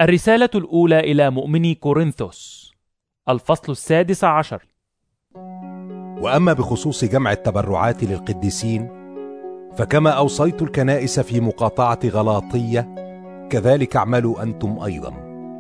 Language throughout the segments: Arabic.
الرسالة الأولى إلى مؤمني كورنثوس، الفصل 16. وأما بخصوص جمع التبرعات للقديسين، فكما أوصيت الكنائس في مقاطعة غلاطية، كذلك اعملوا أنتم أيضا.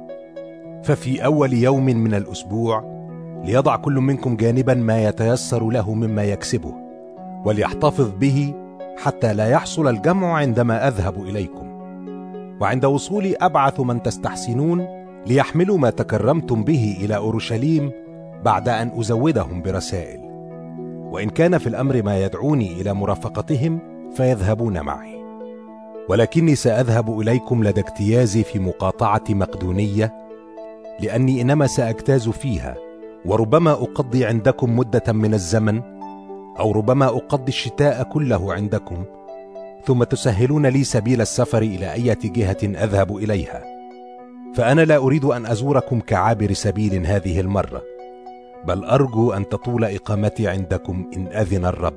ففي أول يوم من الأسبوع ليضع كل منكم جانبا ما يتيسر له مما يكسبه، وليحتفظ به حتى لا يحصل الجمع عندما أذهب إليكم. وعند وصولي أبعث من تستحسنون ليحملوا ما تكرمتم به إلى أورشليم بعد أن أزودهم برسائل. وإن كان في الأمر ما يدعوني إلى مرافقتهم فيذهبون معي. ولكني سأذهب إليكم لدى اجتيازي في مقاطعة مقدونية، لأني إنما سأجتاز فيها، وربما أقضي عندكم مدة من الزمن، أو ربما أقضي الشتاء كله عندكم، ثم تسهلون لي سبيل السفر إلى أي جهة أذهب إليها. فأنا لا أريد أن أزوركم كعابر سبيل هذه المرة، بل أرجو أن تطول إقامتي عندكم إن أذن الرب،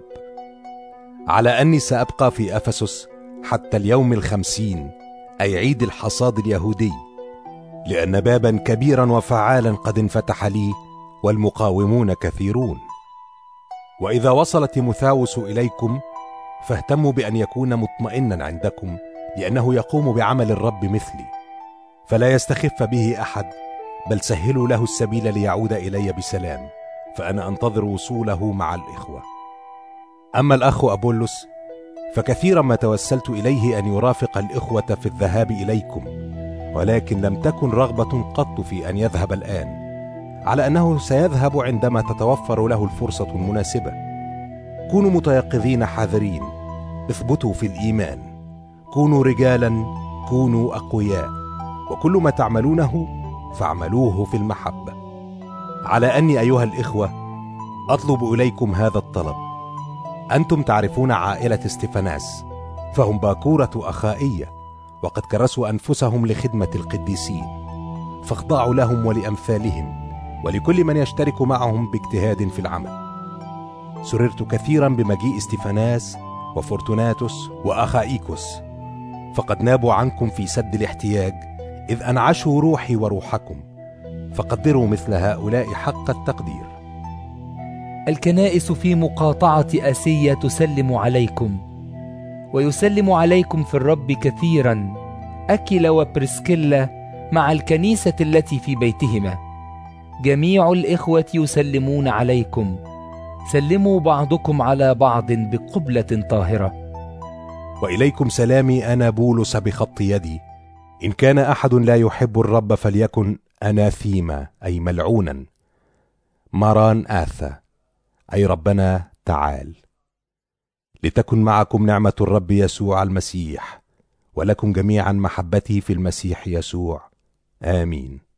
على أني سأبقى في أفسس حتى اليوم 50، أي عيد الحصاد اليهودي، لأن بابا كبيرا وفعالا قد انفتح لي، والمقاومون كثيرون. وإذا وصل تيموثاوس إليكم فاهتموا بأن يكون مطمئنا عندكم، لأنه يقوم بعمل الرب مثلي، فلا يستخف به أحد، بل سهلوا له السبيل ليعود إلي بسلام، فأنا أنتظر وصوله مع الإخوة. أما الأخ أبولس فكثيرا ما توسلت إليه أن يرافق الإخوة في الذهاب إليكم، ولكن لم تكن رغبة قط في أن يذهب الآن، على أنه سيذهب عندما تتوفر له الفرصة المناسبة. كونوا متيقظين حذرين، اثبتوا في الإيمان، كونوا رجالا، كونوا أقوياء، وكل ما تعملونه فاعملوه في المحبة. على أني أيها الإخوة أطلب إليكم هذا الطلب. أنتم تعرفون عائلة استفاناس، فهم باكورة أخائية، وقد كرسوا أنفسهم لخدمة القديسين، فاخضعوا لهم ولأمثالهم ولكل من يشترك معهم باجتهاد في العمل. سررت كثيرا بمجيء استفاناس وفورتوناتوس وأخائيكوس، فقد نابوا عنكم في سد الاحتياج، إذ أنعشوا روحي وروحكم، فقدروا مثل هؤلاء حق التقدير. الكنائس في مقاطعة آسيا تسلم عليكم، ويسلم عليكم في الرب كثيرا أكيلا وبرسكيلا مع الكنيسة التي في بيتهما. جميع الإخوة يسلمون عليكم. سلموا بعضكم على بعض بقبلة طاهرة. وإليكم سلامي أنا بولس بخط يدي. إن كان أحد لا يحب الرب فليكن أناثيما، أي ملعونا. ماران آثا، أي ربنا تعال. لتكن معكم نعمة الرب يسوع المسيح، ولكم جميعا محبته في المسيح يسوع. آمين.